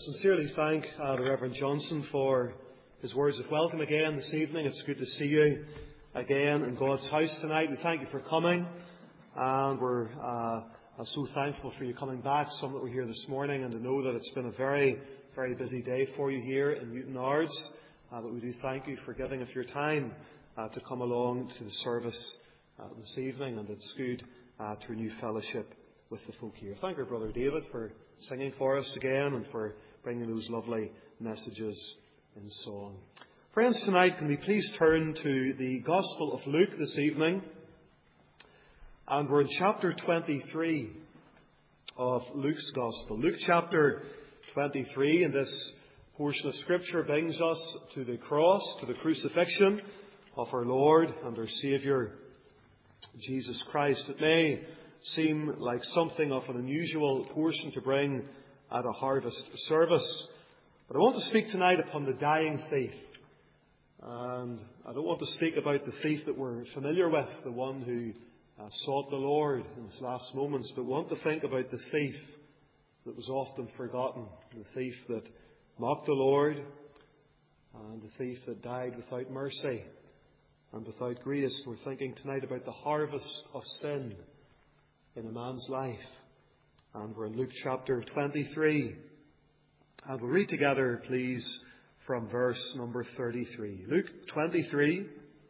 sincerely thank the Reverend Johnson for his words of welcome again this evening. It's good to see you again in God's house tonight. We thank you for coming, and we're so thankful for you coming back. Some that were here this morning, and to know that it's been a very, very busy day for you here in Newtownards. But we do thank you for giving of your time to come along to the service this evening, and it's good to renew fellowship with the folk here. Thank our brother David for singing for us again and for bringing those lovely messages in song. Friends, tonight can we please turn to the Gospel of Luke this evening, and we're in chapter 23 of Luke's Gospel. Luke chapter 23, and this portion of Scripture brings us to the cross, to the crucifixion of our Lord and our Saviour, Jesus Christ. It may seem like something of an unusual portion to bring at a harvest service, but I want to speak tonight upon the dying thief. And I don't want to speak about the thief that we're familiar with, the one who sought the Lord in his last moments, but want to think about the thief that was often forgotten, the thief that mocked the Lord, and the thief that died without mercy and without grace. We're thinking tonight about the harvest of sin in a man's life. And we're in Luke chapter 23. And we'll read together, please, from verse number 33. Luke 23,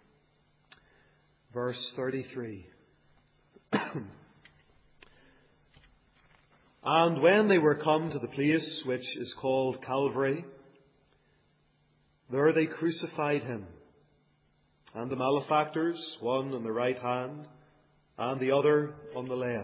verse 33. And when they were come to the place which is called Calvary, there they crucified him, and the malefactors, one on the right hand, and the other on the left.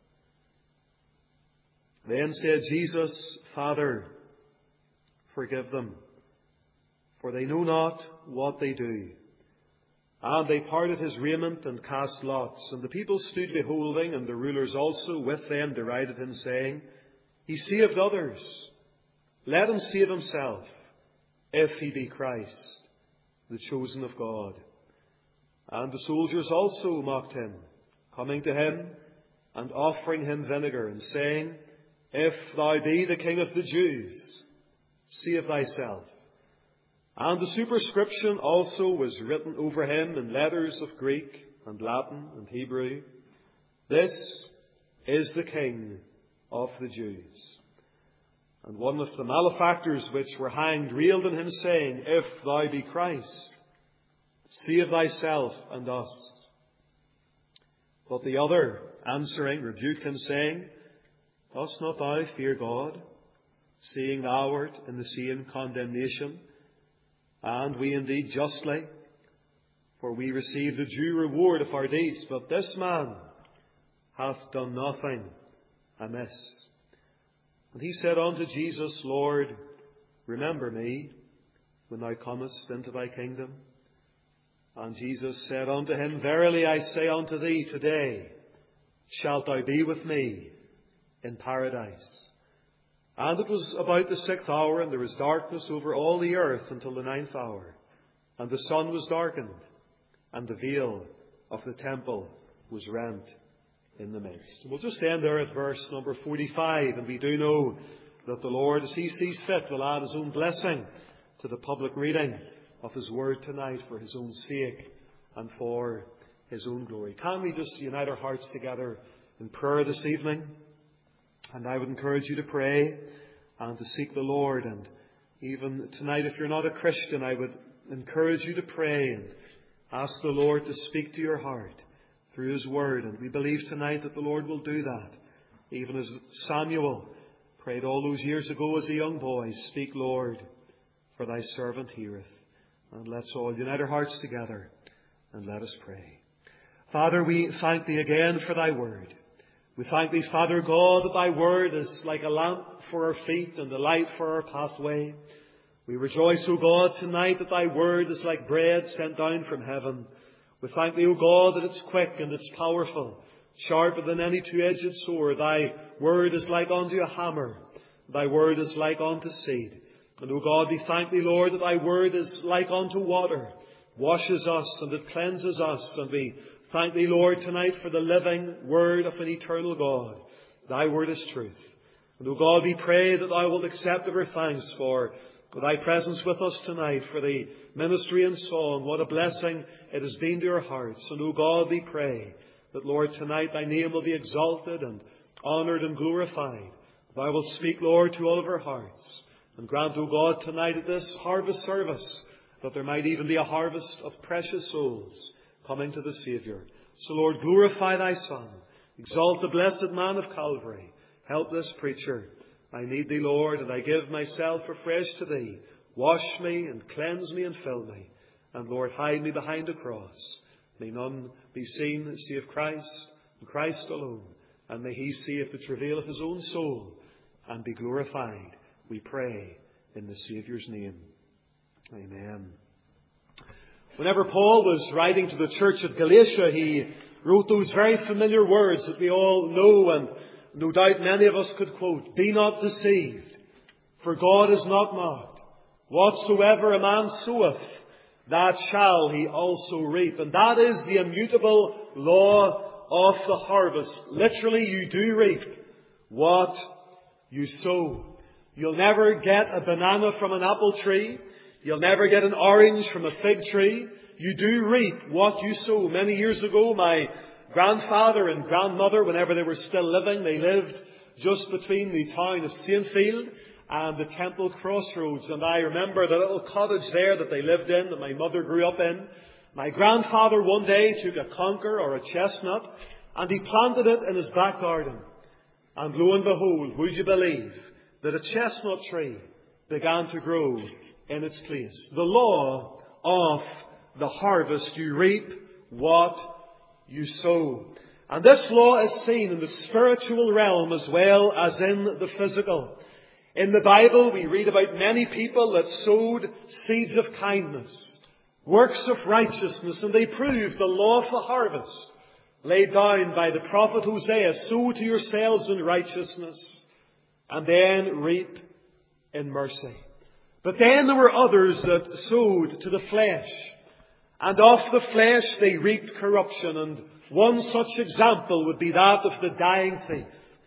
Then said Jesus, Father, forgive them, for they know not what they do. And they parted his raiment and cast lots. And the people stood beholding, and the rulers also with them derided him, saying, He saved others. Let him save himself, if he be Christ, the chosen of God. And the soldiers also mocked him, coming to him and offering him vinegar, and saying, If thou be the King of the Jews, save thyself. And the superscription also was written over him in letters of Greek and Latin and Hebrew, This is the King of the Jews. And one of the malefactors which were hanged railed on him, saying, If thou be Christ, save thyself and us. But the other, answering, rebuked him, saying, Dost not thou fear God, seeing thou art in the same condemnation? And we indeed justly, for we receive the due reward of our deeds. But this man hath done nothing amiss. And he said unto Jesus, Lord, remember me when thou comest into thy kingdom. And Jesus said unto him, Verily I say unto thee, today shalt thou be with me in paradise. And it was about the 6th hour, and there was darkness over all the earth until the 9th hour. And the sun was darkened, and the veil of the temple was rent in the midst. We'll just end there at verse number 45, and we do know that the Lord, as He sees fit, will add His own blessing to the public reading of His Word tonight for His own sake and for His own glory. Can we just unite our hearts together in prayer this evening? And I would encourage you to pray and to seek the Lord. And even tonight, if you're not a Christian, I would encourage you to pray and ask the Lord to speak to your heart through His Word. And we believe tonight that the Lord will do that. Even as Samuel prayed all those years ago as a young boy, Speak, Lord, for thy servant heareth. And let's all unite our hearts together and let us pray. Father, we thank Thee again for Thy Word. We thank Thee, Father God, that Thy Word is like a lamp for our feet and a light for our pathway. We rejoice, O God, tonight that Thy Word is like bread sent down from heaven. We thank Thee, O God, that it's quick and it's powerful, sharper than any two-edged sword. Thy Word is like unto a hammer. Thy Word is like unto seed. And, O God, we thank Thee, Lord, that Thy Word is like unto water, washes us and it cleanses us. And we thank Thee, Lord, tonight for the living Word of an eternal God. Thy Word is truth. And, O God, we pray that Thou wilt accept our thanks for Thy presence with us tonight, for the ministry and song. What a blessing it has been to our hearts. And, O God, we pray that, Lord, tonight Thy name will be exalted and honoured and glorified. Thou wilt speak, Lord, to all of our hearts. And grant, O God, tonight at this harvest service, that there might even be a harvest of precious souls coming to the Saviour. So, Lord, glorify Thy Son. Exalt the blessed man of Calvary. Help this preacher. I need Thee, Lord, and I give myself afresh to Thee. Wash me and cleanse me and fill me. And, Lord, hide me behind the cross. May none be seen save Christ and Christ alone. And may He save the travail of His own soul and be glorified, we pray, in the Saviour's name. Amen. Whenever Paul was writing to the church at Galatia, he wrote those very familiar words that we all know and no doubt many of us could quote. Be not deceived, for God is not mocked. Whatsoever a man soweth, that shall he also reap. And that is the immutable law of the harvest. Literally, you do reap what you sow. You'll never get a banana from an apple tree. You'll never get an orange from a fig tree. You do reap what you sow. Many years ago, my grandfather and grandmother, whenever they were still living, they lived just between the town of Saintfield and the Temple Crossroads. And I remember the little cottage there that they lived in, that my mother grew up in. My grandfather one day took a conker or a chestnut and he planted it in his back garden. And lo and behold, would you believe that a chestnut tree began to grow in its place? The law of the harvest. You reap what you sow. And this law is seen in the spiritual realm as well as in the physical. In the Bible, we read about many people that sowed seeds of kindness, works of righteousness, and they proved the law of the harvest laid down by the prophet Hosea. Sow to yourselves in righteousness, and then reap in mercy. But then there were others that sowed to the flesh, and of the flesh they reaped corruption. And one such example would be that of the dying thief.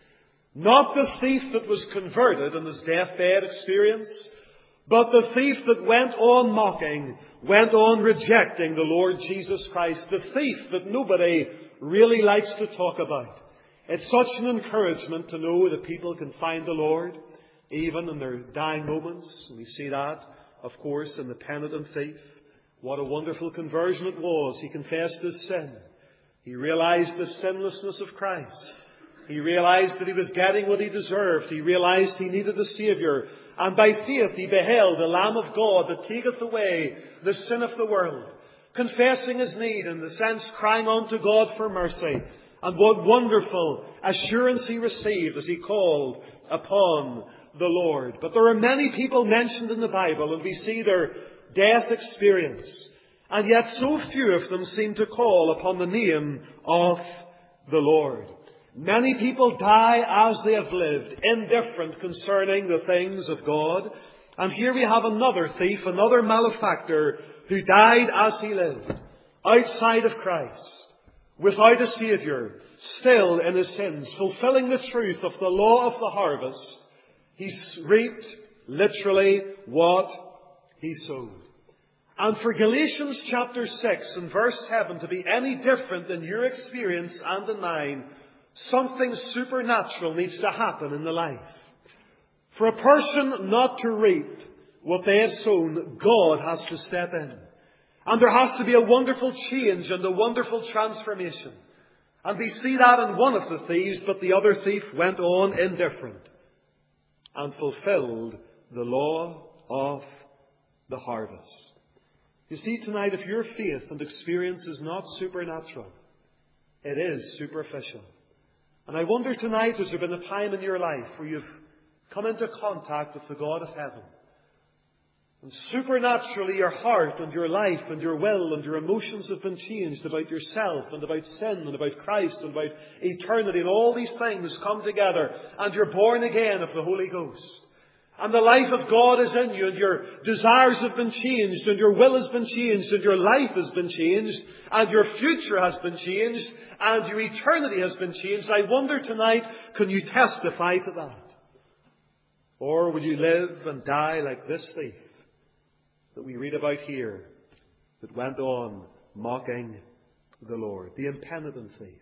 Not the thief that was converted in his deathbed experience, but the thief that went on mocking, went on rejecting the Lord Jesus Christ. The thief that nobody really likes to talk about. It's such an encouragement to know that people can find the Lord even in their dying moments. We see that, of course, in the penitent thief. What a wonderful conversion it was. He confessed his sin. He realized the sinlessness of Christ. He realized that he was getting what he deserved. He realized he needed a Saviour. And by faith he beheld the Lamb of God that taketh away the sin of the world. Confessing his need, in the sense crying unto God for mercy. And what wonderful assurance he received as he called upon the Lord. But there are many people mentioned in the Bible, and we see their death experience. And yet so few of them seem to call upon the name of the Lord. Many people die as they have lived, indifferent concerning the things of God. And here we have another thief, another malefactor, who died as he lived, outside of Christ, without a Saviour, still in his sins, fulfilling the truth of the law of the harvest. He reaped literally what he sowed. And for Galatians chapter 6 and verse 7 to be any different in your experience and in mine, something supernatural needs to happen in the life. For a person not to reap what they have sown, God has to step in. And there has to be a wonderful change and a wonderful transformation. And we see that in one of the thieves, but the other thief went on indifferent and fulfilled the law of the harvest. You see, tonight, if your faith and experience is not supernatural, it is superficial. And I wonder tonight, has there been a time in your life where you've come into contact with the God of heaven? And supernaturally your heart and your life and your will and your emotions have been changed about yourself and about sin and about Christ and about eternity, and all these things come together, and you're born again of the Holy Ghost. And the life of God is in you, and your desires have been changed, and your will has been changed, and your life has been changed, and your future has been changed, and your eternity has been changed. I wonder tonight, can you testify to that? Or will you live and die like this thief that we read about here, that went on mocking the Lord, the impenitent thief,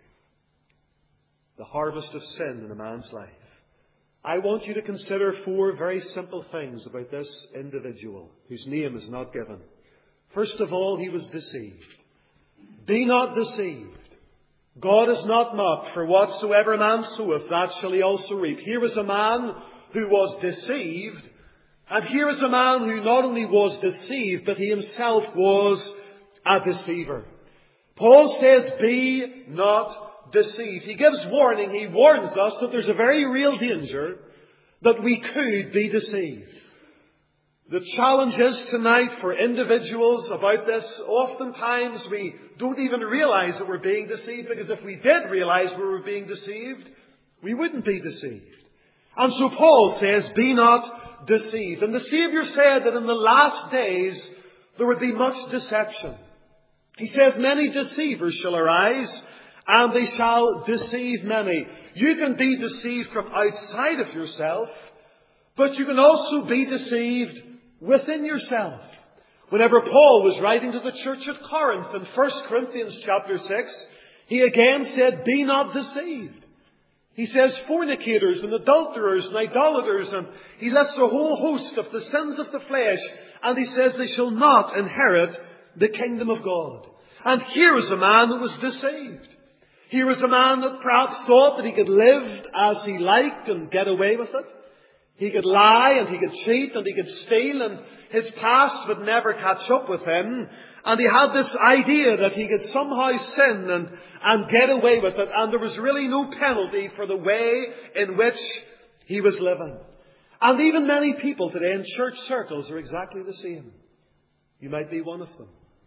the harvest of sin in a man's life? I want you to consider 4 very simple things about this individual whose name is not given. First of all, he was deceived. Be not deceived. God is not mocked, for whatsoever a man soweth, that shall he also reap. Here is a man who was deceived, and here is a man who not only was deceived, but he himself was a deceiver. Paul says, be not deceived. He gives warning. He warns us that there's a very real danger that we could be deceived. The challenge is tonight for individuals about this. Oftentimes we don't even realize that we're being deceived, because if we did realize we were being deceived, we wouldn't be deceived. And so Paul says, be not deceived. And the Saviour said that in the last days there would be much deception. He says, many deceivers shall arise, and they shall deceive many. You can be deceived from outside of yourself, but you can also be deceived within yourself. Whenever Paul was writing to the church at Corinth in 1 Corinthians chapter 6, he again said, be not deceived. He says fornicators and adulterers and idolaters, and he lists a whole host of the sins of the flesh, and he says they shall not inherit the kingdom of God. And here is a man that was deceived. Here is a man that perhaps thought that he could live as he liked and get away with it. He could lie and he could cheat and he could steal, and his past would never catch up with him. And he had this idea that he could somehow sin and get away with it. And there was really no penalty for the way in which he was living. And even many people today in church circles are exactly the same. You might be one of them.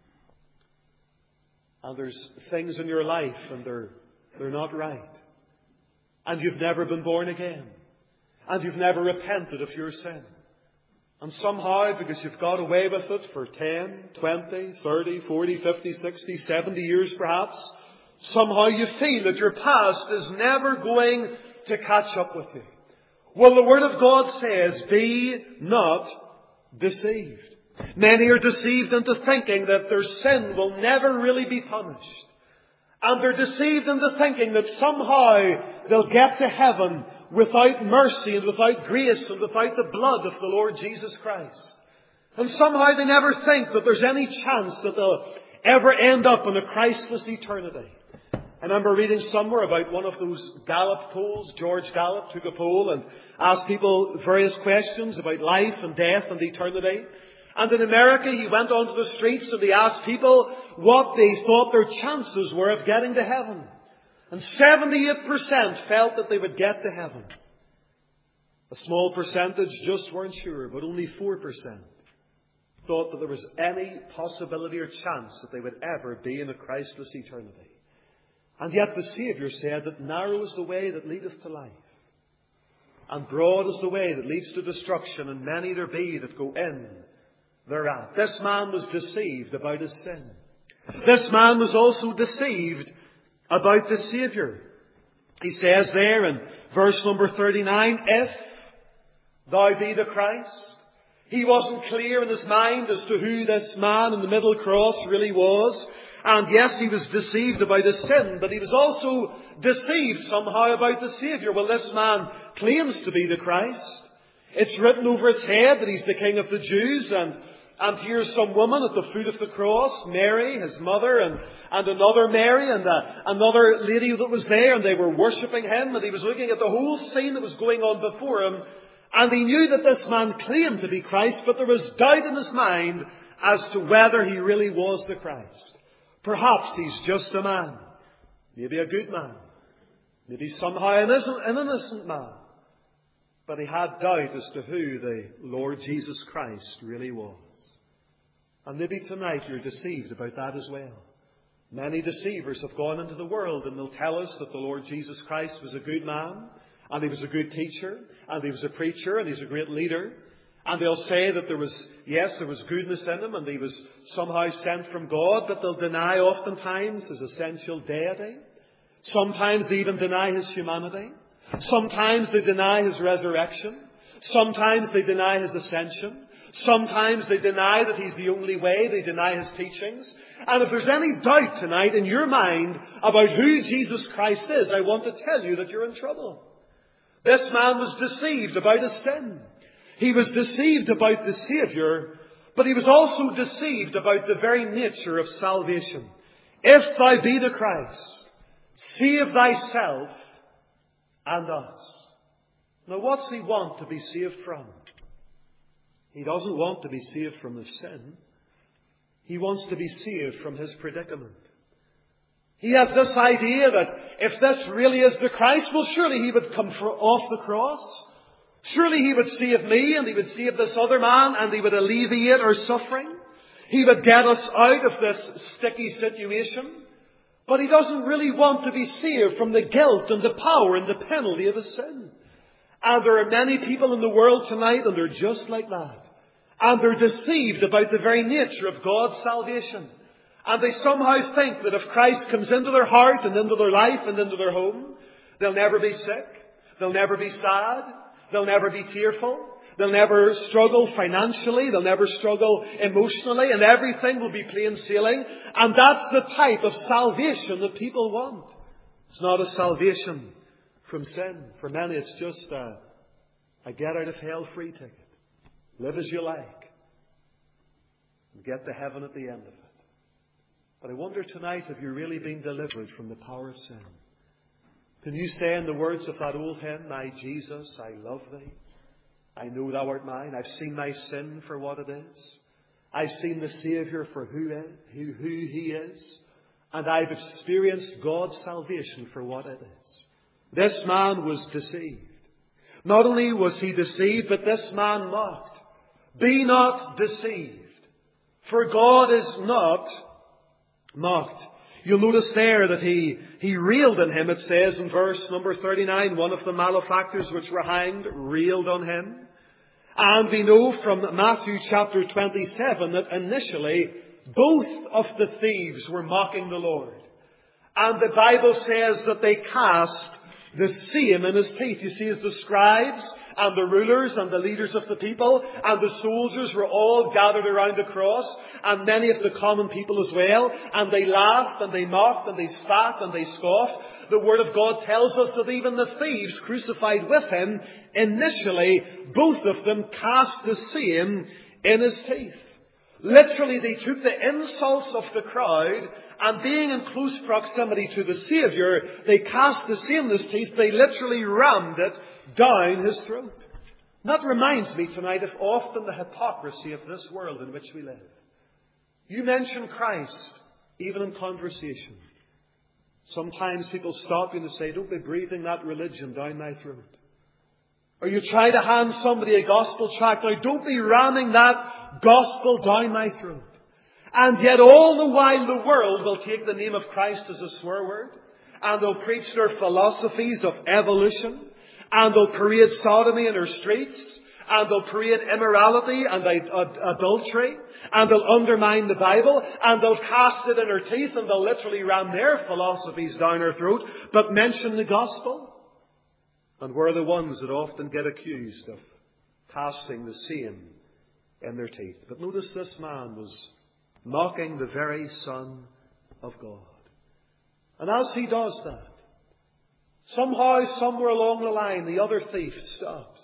And there's things in your life and they're not right. And you've never been born again. And you've never repented of your sin. And somehow, because you've got away with it for 10, 20, 30, 40, 50, 60, 70 years perhaps, somehow you feel that your past is never going to catch up with you. Well, the Word of God says, be not deceived. Many are deceived into thinking that their sin will never really be punished. And they're deceived into thinking that somehow they'll get to heaven without mercy and without grace and without the blood of the Lord Jesus Christ. And somehow they never think that there's any chance that they'll ever end up in a Christless eternity. I remember reading somewhere about one of those Gallup polls. George Gallup took a poll and asked people various questions about life and death and eternity. And in America, he went onto the streets and he asked people what they thought their chances were of getting to heaven. And 78% felt that they would get to heaven. A small percentage just weren't sure, but only 4% thought that there was any possibility or chance that they would ever be in a Christless eternity. And yet the Saviour said that narrow is the way that leadeth to life, and broad is the way that leads to destruction, and many there be that go in thereat. This man was deceived about his sin. This man was also deceived about the Saviour. He says there in verse number 39, if thou be the Christ. He wasn't clear in his mind as to who this man in the middle cross really was. And yes, he was deceived about his sin, but he was also deceived somehow about the Saviour. Well, this man claims to be the Christ. It's written over his head that he's the King of the Jews, and here's some woman at the foot of the cross, Mary, his mother, and another Mary, and another lady that was there, and they were worshipping him, and he was looking at the whole scene that was going on before him, and he knew that this man claimed to be Christ, but there was doubt in his mind as to whether he really was the Christ. Perhaps he's just a man, maybe a good man, maybe somehow an innocent man, but he had doubt as to who the Lord Jesus Christ really was. And maybe tonight you're deceived about that as well. Many deceivers have gone into the world and they'll tell us that the Lord Jesus Christ was a good man, and he was a good teacher, and he was a preacher, and he's a great leader. And they'll say that there was goodness in him, and he was somehow sent from God, but they'll deny oftentimes his essential deity. Sometimes they even deny his humanity. Sometimes they deny his resurrection. Sometimes they deny His ascension. Sometimes they deny that He's the only way. They deny His teachings. And if there's any doubt tonight in your mind about who Jesus Christ is, I want to tell you that you're in trouble. This man was deceived about his sin. He was deceived about the Saviour, but he was also deceived about the very nature of salvation. If thou be the Christ, save thyself and us. Now what's he want to be saved from? He doesn't want to be saved from his sin. He wants to be saved from his predicament. He has this idea that if this really is the Christ, well, surely He would come off the cross. Surely He would save me and He would save this other man and He would alleviate our suffering. He would get us out of this sticky situation. But He doesn't really want to be saved from the guilt and the power and the penalty of his sin. And there are many people in the world tonight, and they're just like that. And they're deceived about the very nature of God's salvation. And they somehow think that if Christ comes into their heart and into their life and into their home, they'll never be sick. They'll never be sad. They'll never be tearful. They'll never struggle financially. They'll never struggle emotionally. And everything will be plain sailing. And that's the type of salvation that people want. It's not a salvation from sin. For many, it's just a get out of hell free ticket. Live as you like. And get to heaven at the end of it. But I wonder tonight, have you really been delivered from the power of sin? Can you say in the words of that old hymn, My Jesus, I love Thee. I know Thou art mine. I've seen my sin for what it is. I've seen the Saviour for who He is. And I've experienced God's salvation for what it is. This man was deceived. Not only was he deceived, but this man mocked. Be not deceived, for God is not mocked. You'll notice there that he railed on him. It says in verse number 39, one of the malefactors which were hanged railed on him. And we know from Matthew chapter 27 that initially both of the thieves were mocking the Lord. And the Bible says that they cast the same in his teeth. You see, as the scribes and the rulers and the leaders of the people and the soldiers were all gathered around the cross, and many of the common people as well, and they laughed and they mocked and they spat and they scoffed. The Word of God tells us that even the thieves crucified with Him, initially, both of them cast the same in His teeth. Literally, they took the insults of the crowd, and being in close proximity to the Saviour, they cast the same in His teeth. They literally rammed it down His throat. And that reminds me tonight of often the hypocrisy of this world in which we live. You mention Christ, even in conversation. Sometimes people stop you and say, don't be breathing that religion down my throat. Or you try to hand somebody a gospel tract. Now, don't be ramming that gospel down my throat. And yet all the while the world will take the name of Christ as a swear word. And they'll preach their philosophies of evolution. And they'll parade sodomy in our streets. And they'll parade immorality and adultery. And they'll undermine the Bible. And they'll cast it in our teeth. And they'll literally ram their philosophies down our throat. But mention the gospel. And we're the ones that often get accused of casting the same in their teeth. But notice this man was mocking the very Son of God. And as he does that, somehow, somewhere along the line, the other thief stops.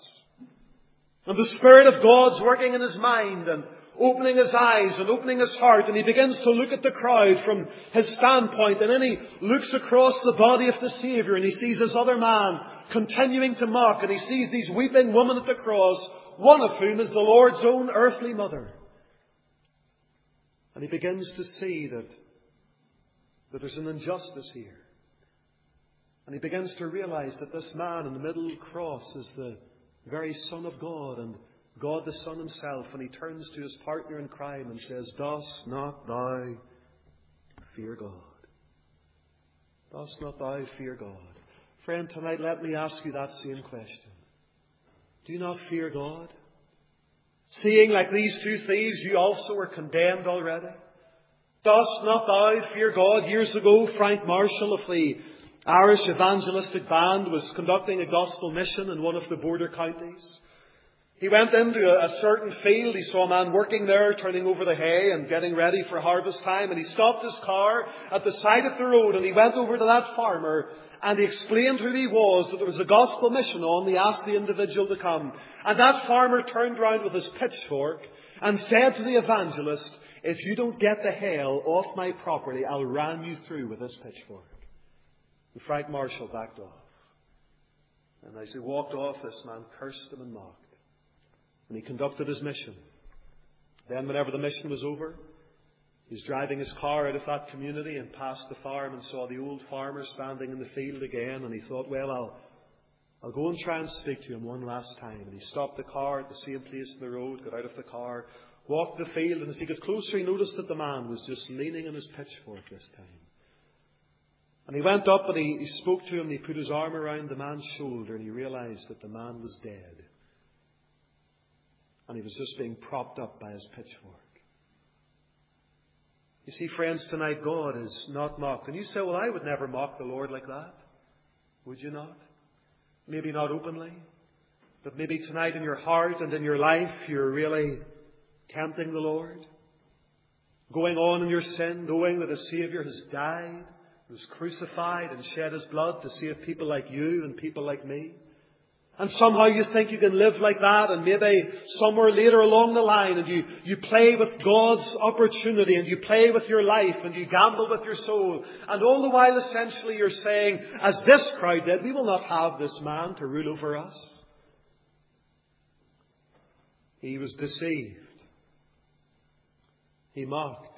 And the Spirit of God's working in his mind and opening his eyes and opening his heart. And he begins to look at the crowd from his standpoint. And then he looks across the body of the Saviour and he sees this other man continuing to mock. And he sees these weeping women at the cross, one of whom is the Lord's own earthly mother. And he begins to see that there's an injustice here. And he begins to realize that this man in the middle cross is the very Son of God and God the Son Himself. And he turns to his partner in crime and says, Dost not thou fear God? Dost not thou fear God? Friend, tonight let me ask you that same question. Do you not fear God? Seeing like these two thieves, you also are condemned already. Dost not thou fear God? Years ago, Frank Marshall of the Irish Evangelistic Band was conducting a gospel mission in one of the border counties. He went into a certain field. He saw a man working there, turning over the hay and getting ready for harvest time. And he stopped his car at the side of the road, and he went over to that farmer and he explained who he was, that there was a gospel mission on. He asked the individual to come. And that farmer turned round with his pitchfork and said to the evangelist, "If you don't get the hail off my property, I'll ram you through with this pitchfork." And Frank Marshall backed off. And as he walked off, this man cursed him and mocked. And he conducted his mission. Then, whenever the mission was over, he was driving his car out of that community and passed the farm and saw the old farmer standing in the field again. And he thought, well, I'll go and try and speak to him one last time. And he stopped the car at the same place in the road, got out of the car, walked the field, and as he got closer, he noticed that the man was just leaning on his pitchfork this time. And he went up and he spoke to him, and he put his arm around the man's shoulder, and he realized that the man was dead. And he was just being propped up by his pitchfork. You see, friends, tonight God is not mocked. And you say, well, I would never mock the Lord like that. Would you not? Maybe not openly. But maybe tonight in your heart and in your life, you're really tempting the Lord. Going on in your sin, knowing that a Saviour has died, was crucified and shed His blood to save people like you and people like me. And somehow you think you can live like that, and maybe somewhere later along the line, and you play with God's opportunity, and you play with your life, and you gamble with your soul. And all the while essentially you're saying, as this crowd did, we will not have this man to rule over us. He was deceived. He mocked.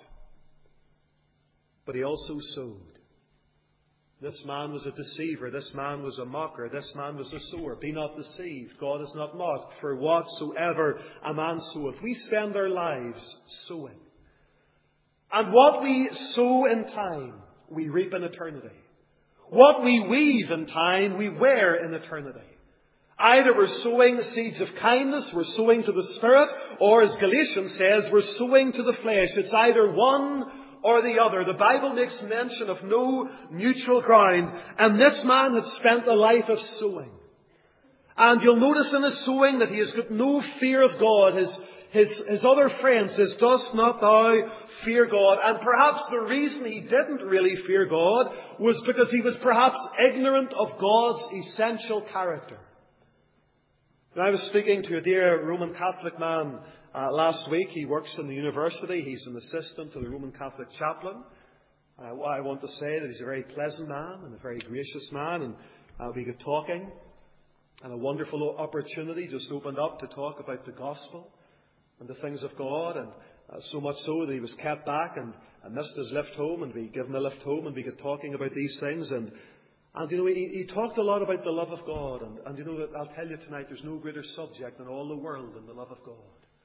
But he also sowed. This man was a deceiver. This man was a mocker. This man was a sower. Be not deceived. God is not mocked. For whatsoever a man soweth. We spend our lives sowing. And what we sow in time, we reap in eternity. What we weave in time, we wear in eternity. Either we're sowing seeds of kindness, we're sowing to the Spirit, or as Galatians says, we're sowing to the flesh. It's either one or the other. The Bible makes mention of no neutral ground. And this man had spent a life of sowing. And you'll notice in his sowing that he has got no fear of God. His other friend says, "Dost not thou fear God?" And perhaps the reason he didn't really fear God was because he was perhaps ignorant of God's essential character. When I was speaking to a dear Roman Catholic man last week. He works in the university. He's an assistant to the Roman Catholic chaplain. I want to say that he's a very pleasant man and a very gracious man. And we got talking. And a wonderful opportunity just opened up to talk about the gospel and the things of God. And so much so that he was kept back and missed his lift home. And we gave him a lift home and we got talking about these things. And you know, he talked a lot about the love of God. And you know, that I'll tell you tonight, there's no greater subject in all the world than the love of God.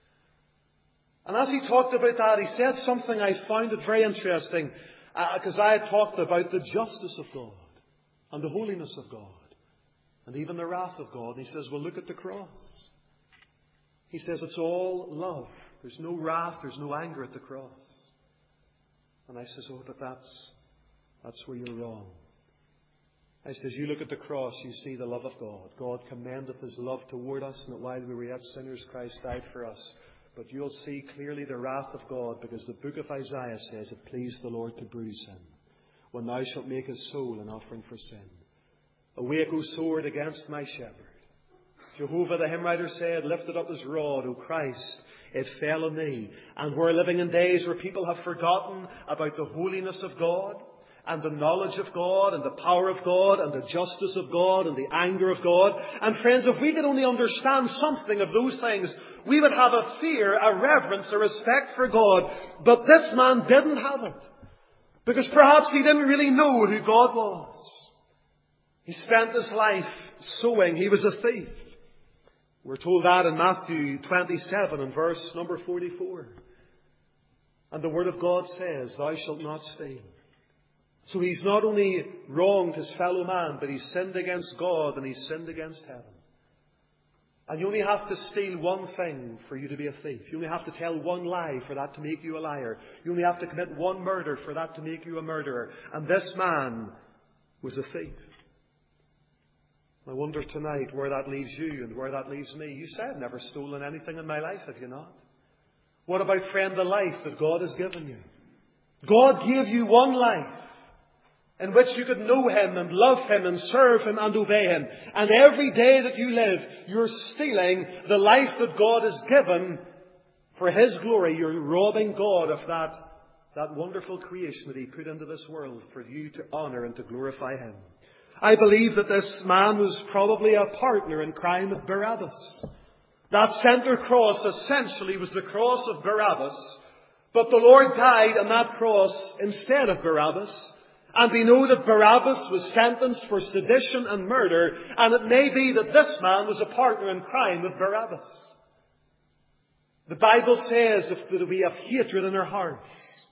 And as he talked about that, he said something I found it very interesting, because I had talked about the justice of God and the holiness of God and even the wrath of God. And he says, well, look at the cross. He says it's all love. There's no wrath, there's no anger at the cross. And I says, oh, but that's where you're wrong. I says, you look at the cross, you see the love of God. God commendeth His love toward us, and that while we were yet sinners, Christ died for us. But you'll see clearly the wrath of God, because the book of Isaiah says it pleased the Lord to bruise Him, when thou shalt make His soul an offering for sin. Awake, O sword, against my shepherd. Jehovah, the hymn writer said, lifted up His rod, O Christ, it fell on thee. And we're living in days where people have forgotten about the holiness of God, and the knowledge of God, and the power of God, and the justice of God, and the anger of God. And friends, if we could only understand something of those things, we would have a fear, a reverence, a respect for God. But this man didn't have it. Because perhaps he didn't really know who God was. He spent his life sowing. He was a thief. We're told that in Matthew 27 and verse number 44. And the Word of God says, thou shalt not steal. So he's not only wronged his fellow man, but he's sinned against God and he's sinned against heaven. And you only have to steal one thing for you to be a thief. You only have to tell one lie for that to make you a liar. You only have to commit one murder for that to make you a murderer. And this man was a thief. I wonder tonight where that leaves you and where that leaves me. You say, I've never stolen anything in my life, have you not? What about, friend, the life that God has given you? God gave you one life in which you could know Him and love Him and serve Him and obey Him. And every day that you live, you're stealing the life that God has given for His glory. You're robbing God of that wonderful creation that He put into this world for you to honour and to glorify Him. I believe that this man was probably a partner in crime with Barabbas. That centre cross essentially was the cross of Barabbas. But the Lord died on that cross instead of Barabbas. And we know that Barabbas was sentenced for sedition and murder. And it may be that this man was a partner in crime with Barabbas. The Bible says that we have hatred in our hearts.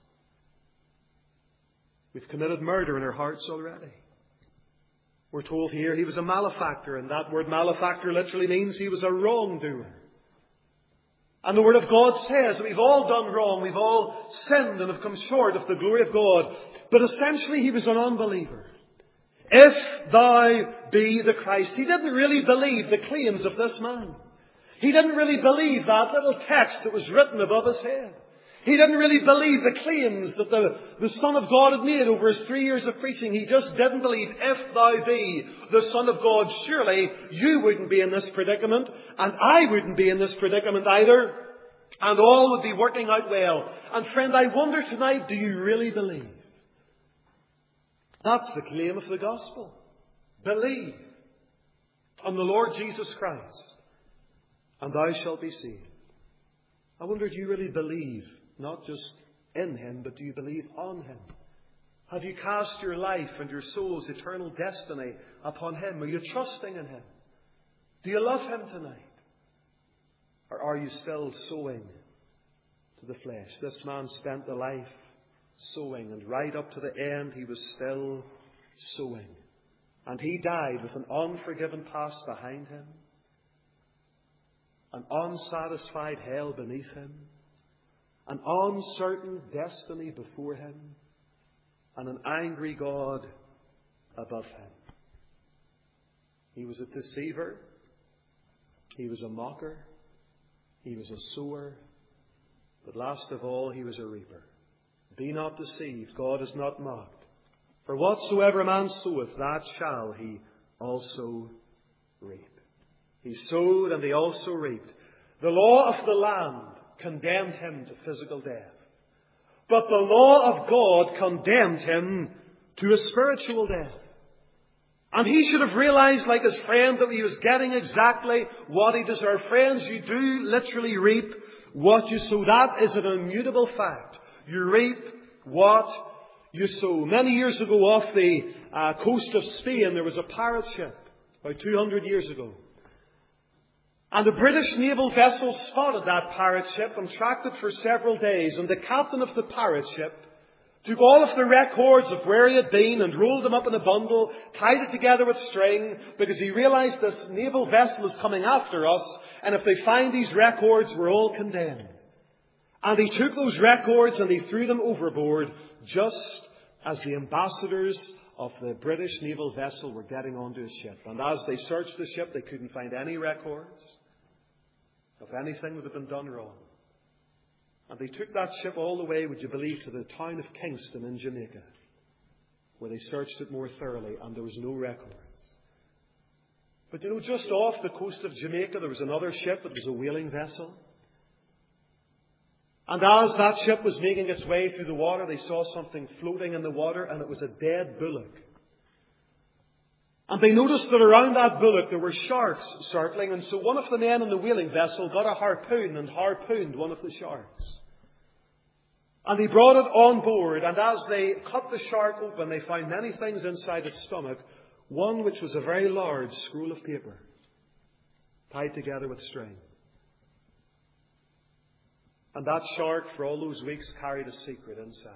We've committed murder in our hearts already. We're told here he was a malefactor, and that word malefactor literally means he was a wrongdoer. And the Word of God says that we've all done wrong, we've all sinned and have come short of the glory of God. But essentially he was an unbeliever. If thou be the Christ. He didn't really believe the claims of this man. He didn't really believe that little text that was written above his head. He didn't really believe the claims that the Son of God had made over his 3 years of preaching. He just didn't believe, if thou be the Son of God, surely you wouldn't be in this predicament, and I wouldn't be in this predicament either, and all would be working out well. And friend, I wonder tonight, do you really believe? That's the claim of the gospel. Believe on the Lord Jesus Christ, and thou shalt be saved. I wonder, do you really believe? Not just in Him, but do you believe on Him? Have you cast your life and your soul's eternal destiny upon Him? Are you trusting in Him? Do you love Him tonight? Or are you still sowing to the flesh? This man spent the life sowing, and right up to the end he was still sowing. And he died with an unforgiven past behind him, an unsatisfied hell beneath him, an uncertain destiny before him, and an angry God above him. He was a deceiver. He was a mocker. He was a sower. But last of all, he was a reaper. Be not deceived. God is not mocked. For whatsoever a man soweth, that shall he also reap. He sowed and he also reaped. The law of the land condemned him to physical death. But the law of God condemned him to a spiritual death. And he should have realized, like his friend, that he was getting exactly what he deserved. Friends, you do literally reap what you sow. That is an immutable fact. You reap what you sow. Many years ago, off the coast of Spain, there was a pirate ship, about 200 years ago. And the British naval vessel spotted that pirate ship and tracked it for several days. And the captain of the pirate ship took all of the records of where he had been and rolled them up in a bundle, tied it together with string, because he realized this naval vessel is coming after us, and if they find these records, we're all condemned. And he took those records and he threw them overboard, just as the ambassadors of the British naval vessel were getting onto his ship. And as they searched the ship, they couldn't find any records of anything that had been done wrong. And they took that ship all the way, would you believe, to the town of Kingston in Jamaica, where they searched it more thoroughly, and there was no records. But you know, just off the coast of Jamaica, there was another ship that was a whaling vessel. And as that ship was making its way through the water, they saw something floating in the water, and it was a dead bullock. And they noticed that around that bullock there were sharks circling, and so one of the men in the whaling vessel got a harpoon and harpooned one of the sharks. And he brought it on board, and as they cut the shark open, they found many things inside its stomach, one which was a very large scroll of paper, tied together with string. And that shark, for all those weeks, carried a secret inside.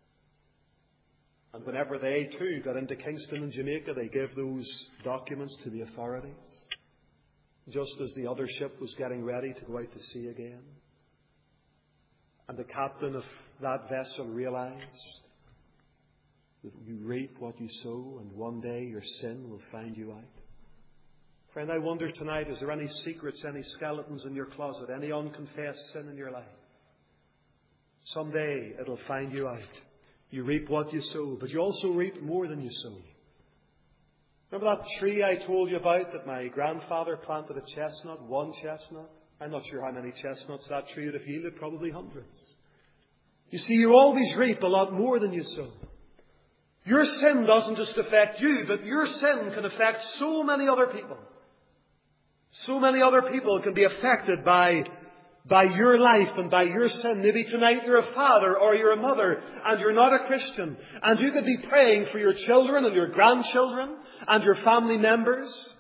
And whenever they too got into Kingston in Jamaica, they gave those documents to the authorities, just as the other ship was getting ready to go out to sea again. And the captain of that vessel realized that you reap what you sow, and one day your sin will find you out. Friend, I wonder tonight, is there any secrets, any skeletons in your closet, any unconfessed sin in your life? Someday it'll find you out. You reap what you sow, but you also reap more than you sow. Remember that tree I told you about that my grandfather planted a chestnut, one chestnut? I'm not sure how many chestnuts that tree would have yielded, probably hundreds. You see, you always reap a lot more than you sow. Your sin doesn't just affect you, but your sin can affect so many other people. So many other people can be affected by your life and by your sin. Maybe tonight you're a father or you're a mother and you're not a Christian. And you could be praying for your children and your grandchildren and your family members.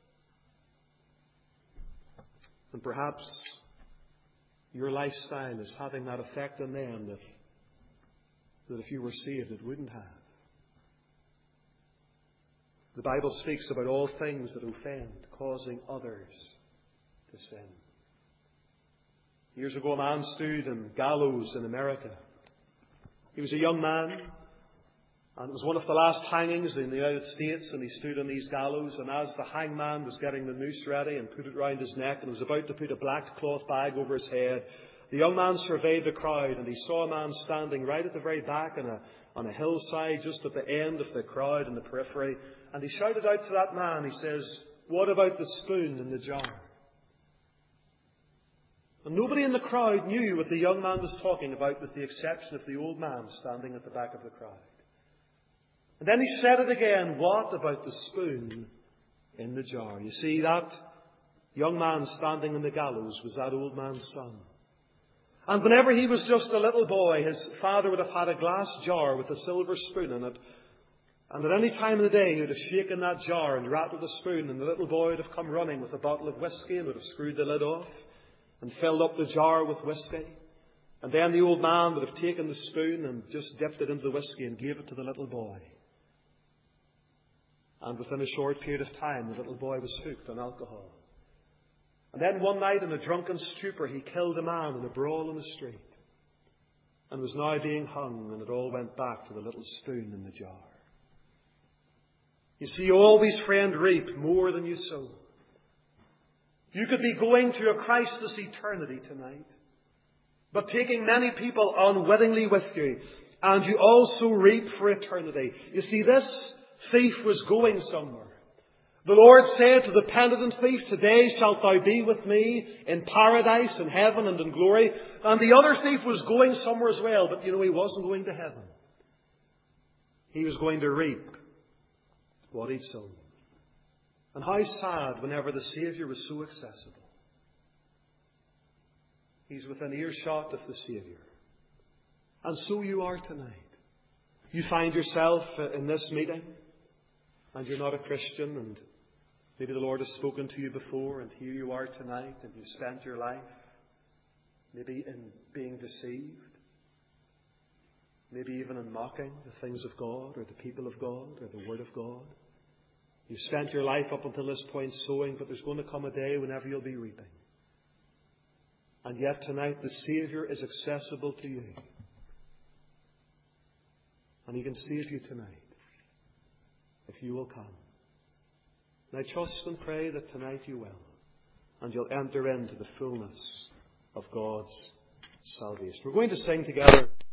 And perhaps your lifestyle is having that effect on them that if you were saved it wouldn't have. The Bible speaks about all things that offend, causing others to sin. Years ago, a man stood in gallows in America. He was a young man, and it was one of the last hangings in the United States, and he stood on these gallows, and as the hangman was getting the noose ready and put it round his neck and was about to put a black cloth bag over his head, the young man surveyed the crowd, and he saw a man standing right at the very back on a hillside, just at the end of the crowd in the periphery. And he shouted out to that man, he says, "What about the spoon in the jar?" And nobody in the crowd knew what the young man was talking about, with the exception of the old man standing at the back of the crowd. And then he said it again, "What about the spoon in the jar?" You see, that young man standing on the gallows was that old man's son. And whenever he was just a little boy, his father would have had a glass jar with a silver spoon in it. And at any time of the day, he would have shaken that jar and rattled the spoon, and the little boy would have come running with a bottle of whiskey and would have screwed the lid off and filled up the jar with whiskey. And then the old man would have taken the spoon and just dipped it into the whiskey and gave it to the little boy. And within a short period of time, the little boy was hooked on alcohol. And then one night, in a drunken stupor, he killed a man in a brawl in the street and was now being hung, and it all went back to the little spoon in the jar. You see, you always, friend, reap more than you sow. You could be going to a Christless eternity tonight, but taking many people unwittingly with you, and you also reap for eternity. You see, this thief was going somewhere. The Lord said to the penitent thief, "Today shalt thou be with me in paradise, in heaven and in glory." And the other thief was going somewhere as well, but he wasn't going to heaven. He was going to reap what he'd sown. And how sad whenever the Saviour was so accessible. He's within earshot of the Saviour. And so you are tonight. You find yourself in this meeting, and you're not a Christian, and maybe the Lord has spoken to you before, and here you are tonight, and you've spent your life maybe in being deceived, maybe even in mocking the things of God, or the people of God, or the Word of God. You've spent your life up until this point sowing, but there's going to come a day whenever you'll be reaping. And yet tonight the Saviour is accessible to you. And He can save you tonight if you will come. And I trust and pray that tonight you will. And you'll enter into the fullness of God's salvation. We're going to sing together.